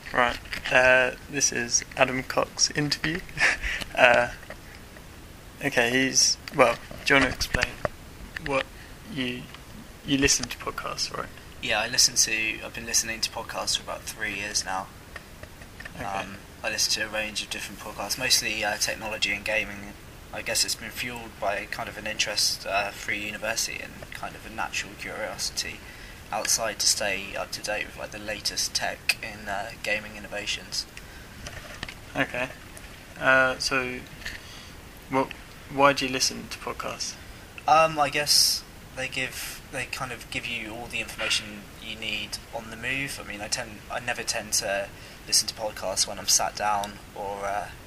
Right. This is Adam Cox's interview. uh, okay, well, do you want to explain what you listen to podcasts, right? Yeah, I've been listening to podcasts for about 3 years now. Okay. I listen to a range of different podcasts, mostly technology and gaming. I guess it's been fueled by kind of an interest through university and kind of a natural curiosity outside to stay up to date with like the latest tech in gaming innovations. Okay. So, why do you listen to podcasts? I guess they kind of give you all the information you need on the move. I mean, I never tend to listen to podcasts when I'm sat down or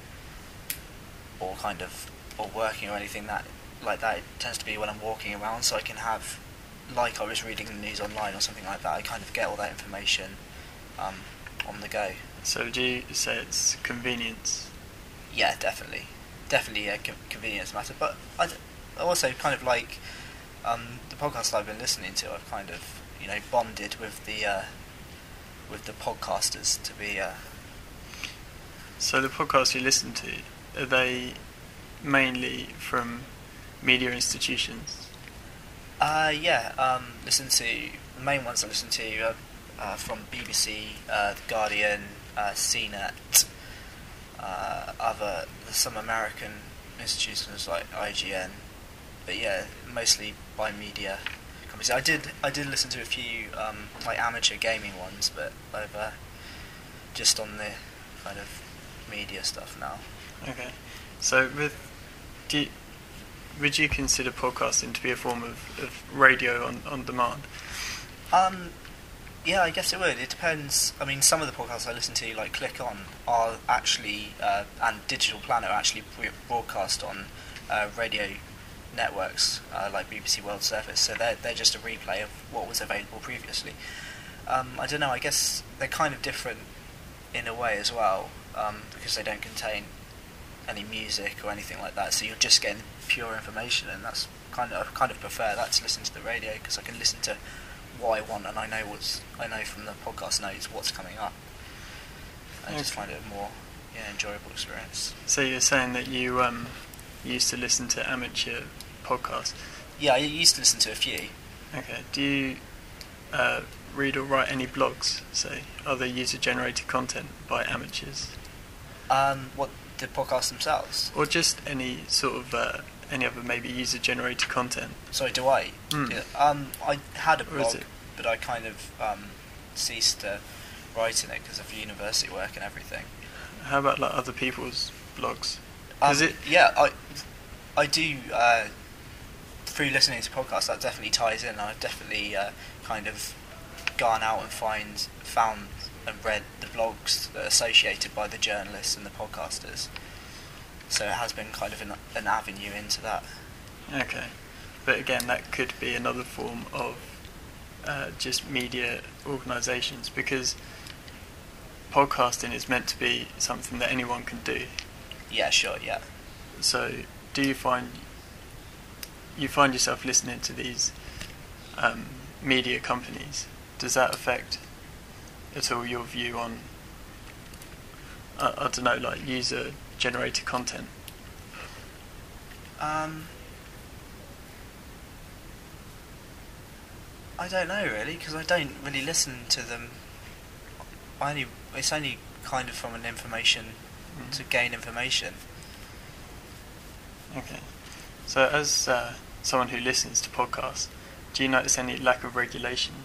working or anything like that. It tends to be when I'm walking around, so I can have, like I was reading the news online or something like that. I kind of get all that information on the go. So do you say it's convenience? Yeah, definitely a convenience matter. But I also kind of like the podcast I've been listening to. I've kind of bonded with the podcasters to be. So the podcasts you listen to, are they mainly from media institutions? Listen to the main ones I listen to from BBC, The Guardian, CNET, some American institutions like IGN, but yeah, mostly by media companies. I did listen to a few like amateur gaming ones, but I've just on the kind of media stuff now. Okay, so would you consider podcasting to be a form of radio on demand? Yeah, I guess it would. It depends. I mean, some of the podcasts I listen to, like Click On, are actually, and Digital Planet are actually broadcast on radio networks like BBC World Service, so they're just a replay of what was available previously. I don't know, I guess they're kind of different in a way as well, because they don't contain any music or anything like that, so you're just getting pure information, and that's I kind of prefer that to listen to the radio, because I can listen to what I want, and I know from the podcast notes what's coming up. I just find it a more enjoyable experience. So you're saying that you used to listen to amateur podcasts? Yeah, I used to listen to a few. Okay. Do you read or write any blogs, say, other user-generated content by amateurs? What, the podcasts themselves? Or just any sort of any other maybe user-generated content? Sorry, do I? Yeah, I had a blog, but I kind of ceased writing it because of university work and everything. How about like other people's blogs? Yeah, I do. Through listening to podcasts, that definitely ties in. I've definitely kind of gone out and found and read the blogs that are associated by the journalists and the podcasters. So it has been kind of an avenue into that. Okay, but again, that could be another form of just media organisations, because podcasting is meant to be something that anyone can do. Yeah, sure, yeah. So, do you find yourself listening to these media companies? Does that affect at all your view on I don't know, like user-generated content? I don't know really, because I don't really listen to them. It's only kind of from an information to gain information. Okay. So as someone who listens to podcasts, do you notice any lack of regulation?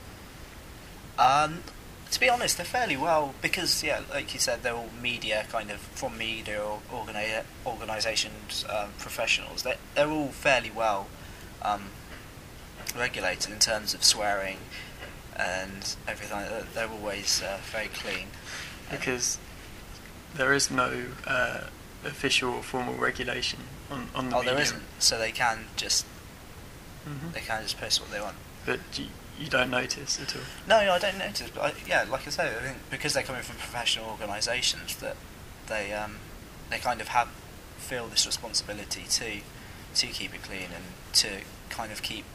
To be honest, they're fairly well, because like you said, they're all media, kind of from media or organisations, professionals. They're all fairly well regulated in terms of swearing and everything. They're always very clean. Because there is no official or formal regulation on the media. There isn't. So they can just post what they want. But you don't notice at all? No, I don't notice. But like I say, I think because they're coming from professional organisations, that they kind of feel this responsibility to keep it clean and to kind of keep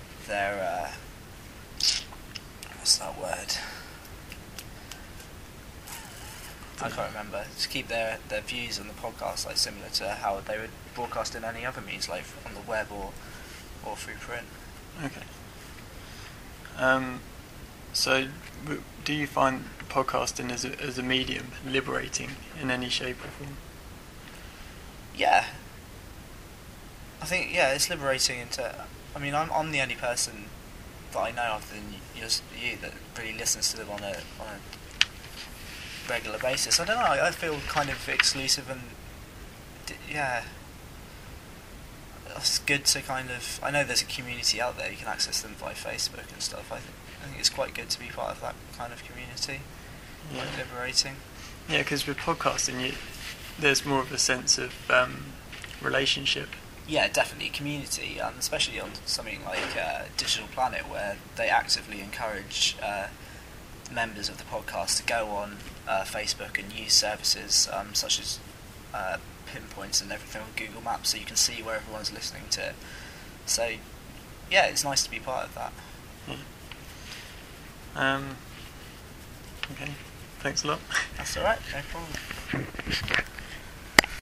their what's that word? I can't remember. To keep their views on the podcast like similar to how they would broadcast in any other means, like on the web or through print. Okay. So, do you find podcasting as a medium liberating in any shape or form? Yeah. I think it's liberating. I mean, I'm the only person that I know other than you that really listens to them on a regular basis. I don't know. I feel kind of exclusive and it's good to kind of. I know there's a community out there. You can access them via Facebook and stuff. I think it's quite good to be part of that kind of community. Yeah. Quite liberating. Yeah, because with podcasting, there's more of a sense of relationship. Yeah, definitely community, especially on something like Digital Planet, where they actively encourage members of the podcast to go on Facebook and use services such as pinpoints and everything on Google Maps, so you can see where everyone's listening to. So, yeah, it's nice to be part of that. Yeah. Okay, thanks a lot. That's alright, no problem.